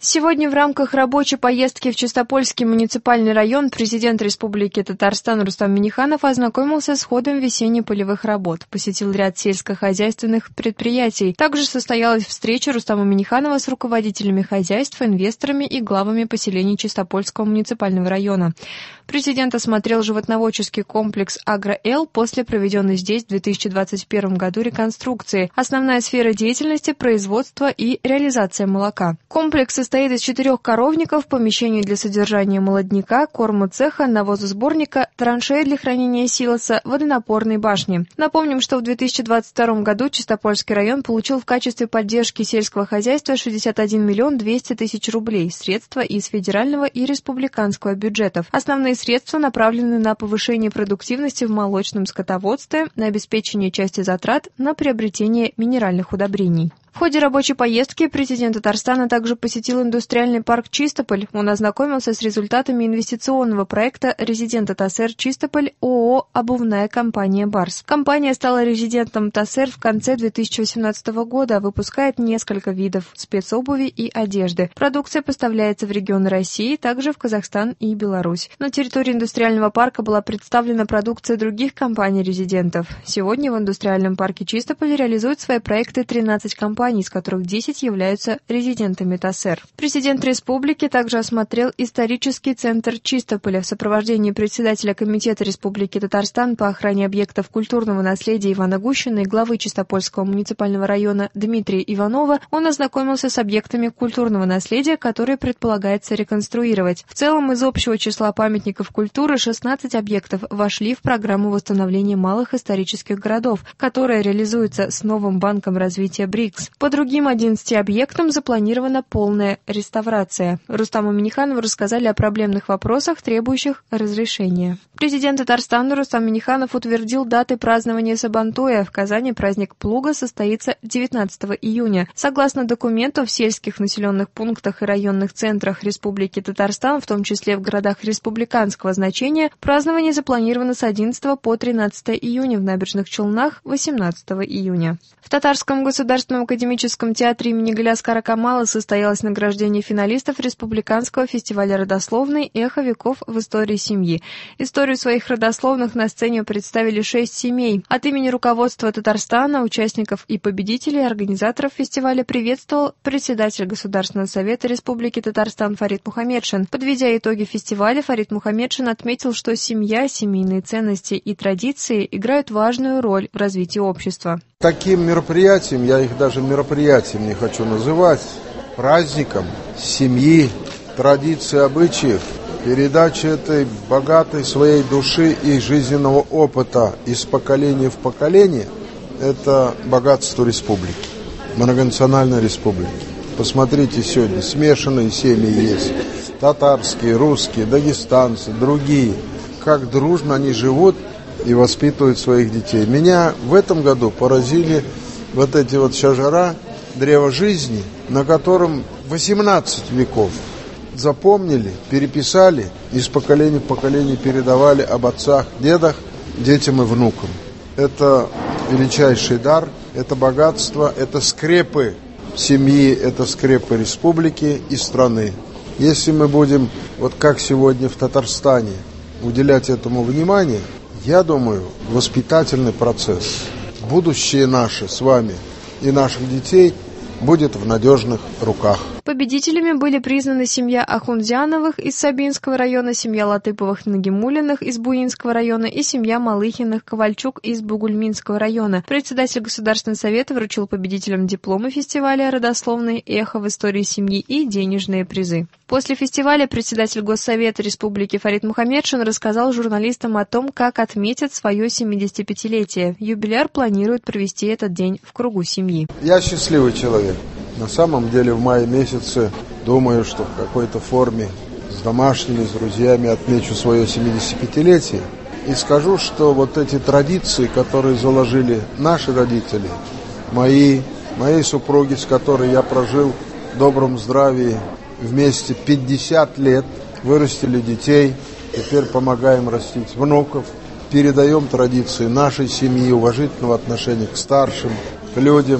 Сегодня в рамках рабочей поездки в Чистопольский муниципальный район президент Республики Татарстан Рустам Минниханов ознакомился с ходом весенне-полевых работ, посетил ряд сельскохозяйственных предприятий. Также состоялась встреча Рустама Минниханова с руководителями хозяйств, инвесторами и главами поселений Чистопольского муниципального района. Президент осмотрел животноводческий комплекс «Агро-Эл» после проведенной здесь в 2021 году реконструкции. Основная сфера деятельности – производство и реализация молока. Комплекс состоит из 4 коровников, помещений для содержания молодняка, корма цеха, навозосборника, траншеи для хранения силоса, водонапорной башни. Напомним, что в 2022 году Чистопольский район получил в качестве поддержки сельского хозяйства 61 миллион 200 тысяч рублей, средства из федерального и республиканского бюджетов. Основные средства направлены на повышение продуктивности в молочном скотоводстве, на обеспечение части затрат, на приобретение минеральных удобрений. В ходе рабочей поездки президент Татарстана также посетил индустриальный парк «Чистополь». Он ознакомился с результатами инвестиционного проекта резидента ТАСЭР «Чистополь» ООО «Обувная компания «Барс». Компания стала резидентом ТАСЭР в конце 2018 года, выпускает несколько видов спецобуви и одежды. Продукция поставляется в регионы России, также в Казахстан и Беларусь. На территории индустриального парка была представлена продукция других компаний-резидентов. Сегодня в индустриальном парке «Чистополь» реализуют свои проекты 13 компаний, из которых 10 являются резидентами ТАСЭР. Президент республики также осмотрел исторический центр Чистополя в сопровождении председателя Комитета Республики Татарстан по охране объектов культурного наследия Ивана Гущина и главы Чистопольского муниципального района Дмитрия Иванова. Он ознакомился с объектами культурного наследия, которые предполагается реконструировать. В целом, из общего числа памятников культуры 16 объектов вошли в программу восстановления малых исторических городов, которая реализуется с новым банком развития БРИКС. По другим 11 объектам запланирована полная реставрация. Рустаму Минниханову рассказали о проблемных вопросах, требующих разрешения. Президент Татарстана Рустам Минниханов утвердил даты празднования Сабантуя. В Казани праздник плуга состоится 19 июня. Согласно документу, в сельских населенных пунктах и районных центрах Республики Татарстан, в том числе в городах республиканского значения, празднование запланировано с 11 по 13 июня, в Набережных Челнах 18 июня. В Татарском государственном академическом театре имени Галяскара Камала состоялось награждение финалистов Республиканского фестиваля родословной «Эхо веков в истории семьи». Историю своих родословных на сцене представили 6 семей. От имени руководства Татарстана, участников и победителей, организаторов фестиваля приветствовал председатель Государственного совета Республики Татарстан Фарид Мухаммедшин. Подведя итоги фестиваля, Фарид Мухаммедшин отметил, что семья, семейные ценности и традиции играют важную роль в развитии общества. Таким мероприятием, я их даже мероприятием не хочу называть, праздником семьи, традиций, обычаев, передачи этой богатой своей души и жизненного опыта из поколения в поколение – это богатство республики, многонациональной республики. Посмотрите, сегодня смешанные семьи есть, татарские, русские, дагестанцы, другие. Как дружно они живут и воспитывают своих детей. Меня в этом году поразили вот эти вот шажара, древо жизни, на котором 18 веков запомнили, переписали, из поколения в поколение передавали об отцах, дедах, детям и внукам. Это величайший дар, это богатство, это скрепы семьи, это скрепы республики и страны. Если мы будем, вот как сегодня в Татарстане, уделять этому внимание, я думаю, воспитательный процесс, будущее наше с вами и наших детей будет в надежных руках. Победителями были признаны семья Ахунзяновых из Сабинского района, семья Латыповых-Нагимуллиных из Буинского района и семья Малыхиных-Ковальчук из Бугульминского района. Председатель Государственного совета вручил победителям дипломы фестиваля «Родословный эхо в истории семьи» и денежные призы. После фестиваля председатель Госсовета Республики Фарид Мухаммедшин рассказал журналистам о том, как отметят свое 75-летие. Юбиляр планирует провести этот день в кругу семьи. Я счастливый человек. На самом деле в мае месяце думаю, что в какой-то форме с домашними, с друзьями отмечу свое 75-летие. И скажу, что вот эти традиции, которые заложили наши родители, моей супруги, с которой я прожил в добром здравии вместе 50 лет, вырастили детей, теперь помогаем растить внуков, передаем традиции нашей семьи, уважительного отношения к старшим, к людям,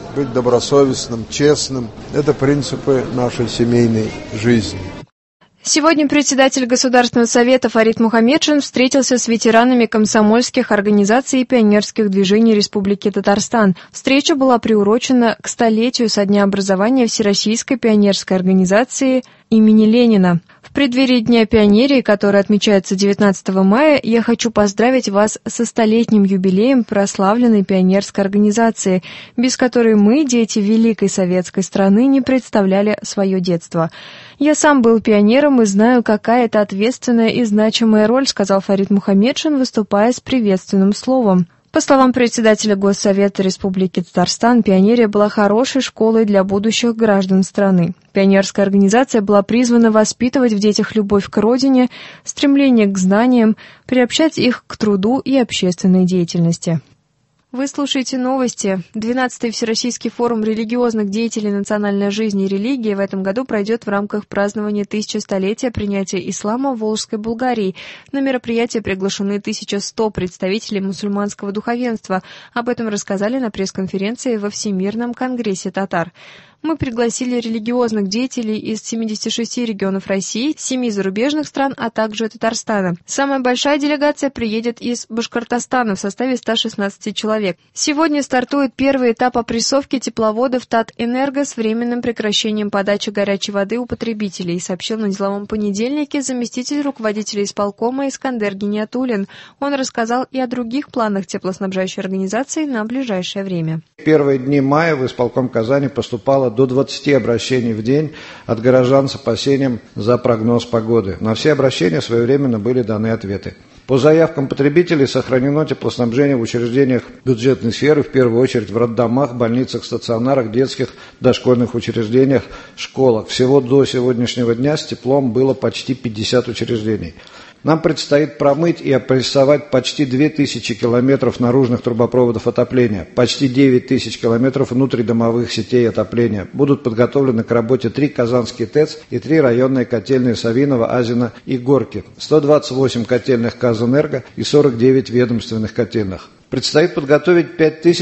быть добросовестным, честным. Это принципы нашей семейной жизни. Сегодня председатель Государственного совета Фарид Мухаммедшин встретился с ветеранами комсомольских организаций и пионерских движений Республики Татарстан. Встреча была приурочена к 100-летию со дня образования Всероссийской пионерской организации имени Ленина. В преддверии Дня пионерии, который отмечается 19 мая, я хочу поздравить вас со 100-летним юбилеем прославленной пионерской организации, без которой мы, дети великой советской страны, не представляли свое детство. «Я сам был пионером и знаю, какая это ответственная и значимая роль», сказал Фарид Мухаммедшин, выступая с приветственным словом. По словам председателя Госсовета Республики Татарстан, пионерия была хорошей школой для будущих граждан страны. Пионерская организация была призвана воспитывать в детях любовь к родине, стремление к знаниям, приобщать их к труду и общественной деятельности. Вы слушаете новости. 12-й Всероссийский форум религиозных деятелей национальной жизни и религии в этом году пройдет в рамках празднования 1100-летия принятия ислама в Волжской Булгарии. На мероприятие приглашены 1100 представителей мусульманского духовенства. Об этом рассказали на пресс-конференции во Всемирном конгрессе татар. Мы пригласили религиозных деятелей из 76 регионов России, 7 зарубежных стран, а также Татарстана. Самая большая делегация приедет из Башкортостана в составе 116 человек. Сегодня стартует первый этап опрессовки тепловодов Татэнерго с временным прекращением подачи горячей воды у потребителей, сообщил на деловом понедельнике заместитель руководителя исполкома Искандер Гиниатуллин. Он рассказал и о других планах теплоснабжающей организации на ближайшее время. В первые дни мая в исполком Казани поступало до 20 обращений в день от горожан с опасением за прогноз погоды. На все обращения своевременно были даны ответы. По заявкам потребителей сохранено теплоснабжение в учреждениях бюджетной сферы, в первую очередь в роддомах, больницах, стационарах, детских, дошкольных учреждениях, школах. Всего до сегодняшнего дня с теплом было почти 50 учреждений. Нам предстоит промыть и опрессовать почти 2000 километров наружных трубопроводов отопления, почти 9000 километров внутридомовых сетей отопления. Будут подготовлены к работе 3 казанские ТЭЦ и 3 районные котельные Савиново, Азино и Горки, 128 котельных Казэнерго и 49 ведомственных котельных. Предстоит подготовить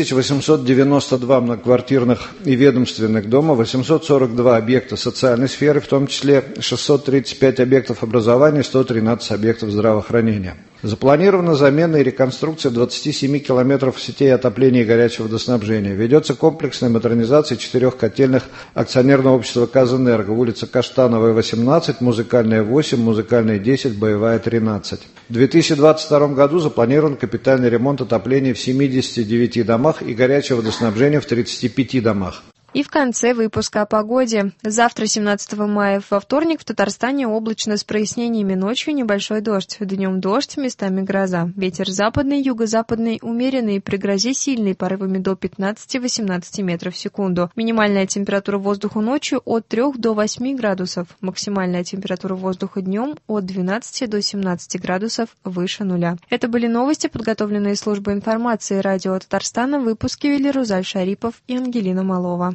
5892 многоквартирных и ведомственных дома, 842 объекта социальной сферы, в том числе 635 объектов образования, 113 объектов здравоохранения. Запланирована замена и реконструкция 27 километров сетей отопления и горячего водоснабжения. Ведется комплексная модернизация 4 котельных акционерного общества Казэнерго: улица Каштановая, 18, Музыкальная, 8, Музыкальная, 10, Боевая, 13. В 2022 году запланирован капитальный ремонт отопления в 79 домах и горячего водоснабжения в 35 домах. И в конце выпуска о погоде. Завтра, 17 мая, во вторник, в Татарстане облачно с прояснениями, ночью небольшой дождь. Днем дождь, местами гроза. Ветер западный, юго-западный, умеренный, при грозе сильный, порывами до 15-18 метров в секунду. Минимальная температура воздуха ночью от 3 до 8 градусов. Максимальная температура воздуха днем от 12 до 17 градусов выше нуля. Это были новости, подготовленные службой информации радио Татарстана. В выпуске вели Рузаль Шарипов и Ангелина Малова.